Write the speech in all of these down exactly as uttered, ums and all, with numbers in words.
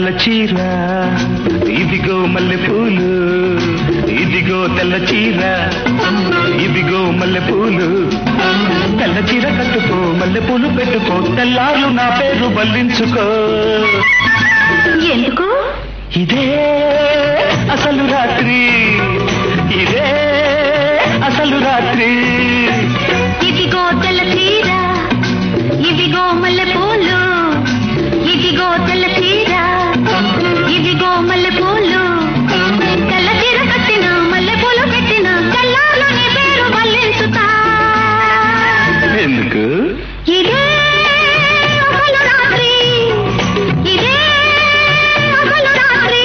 నల్ల చీర ఇదిగో మల్లె పూలు ఇదిగో తెల్ల చీర ఇదిగో మల్లె పూలు తెల్ల చీర కట్టుకో మల్లె పూలు పెట్టుకో తెల్లారు నా పేరు బల్లించుకో ఎందుకు ఇదే అసలు రాత్రి ఇదే అసలు రాత్రి ఇదిగో తెల్ల చీర ఇదిగో మల్లె పూలు ఇదిగో తెల్ల చీర ఇదిగో మల్లె పూలు తెల్ల చీర కట్టిన మల్లె పూలు పెట్టిన తెల్లారు నీ పేరు బల్లించుతా ఎందుకు ఇదే అసలు రాత్రి ఇదే అసలు రాత్రి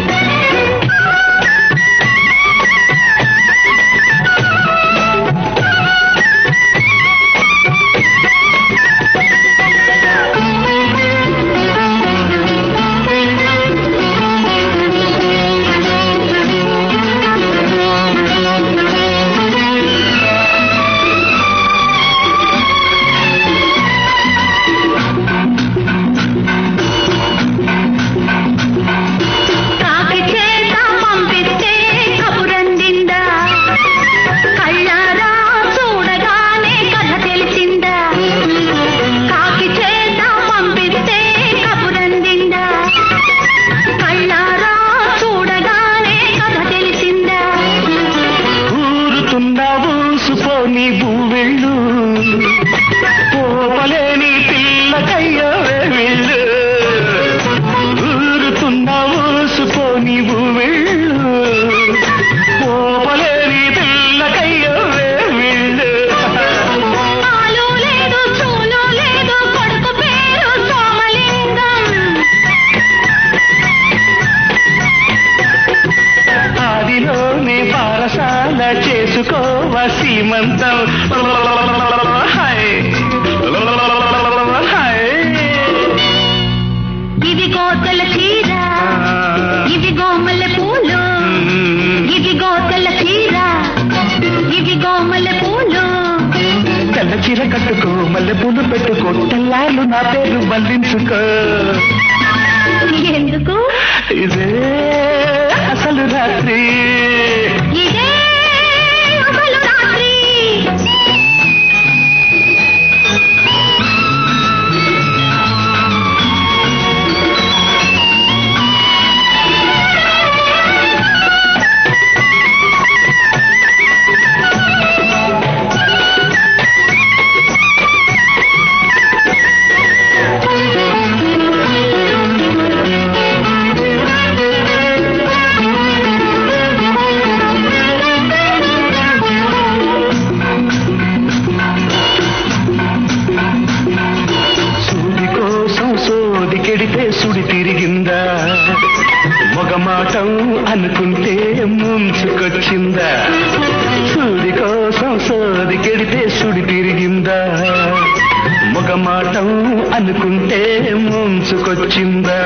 పోపలేని పిల్లకయ్యో వెళ్ళు ఊరుతున్నావు సుపోని వెళ్ళు పోపలేని పిల్లకయ్యో వెళ్ళు ఆలు లేదు చూలు లేదు కొడుకు పేరు సోమలింగం ఆదిలోనే పారసాల చేసుకోవా సీమంతం ఇదిగో తెల్ల చీర ఇదిగో మల్లె పూలు ఇదిగో తెల్ల చీర ఇదిగో మల్లె పూలు తెల్ల చీర కట్టుకో మల్లె పూలు పెట్టుకో తెల్లాలు నా పేరు బంధించుకో ఎందుకు ఇదే అసలు రాత్రి ఇదే అసలు రాత్రి కెడితే సుడి తిరిగిందా మొగమాటం అనుకుంటే ముంచుకొచ్చిందా సూది కోసం సోది కెడితే సుడి తిరిగిందా మొగమాటం అనుకుంటే ముంచుకొచ్చిందా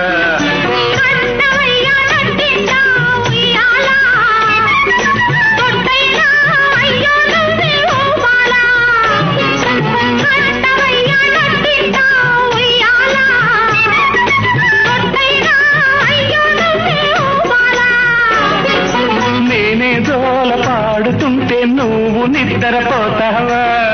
నేనే జోల పాడుతుంటే నువ్వు నిద్రపోతావా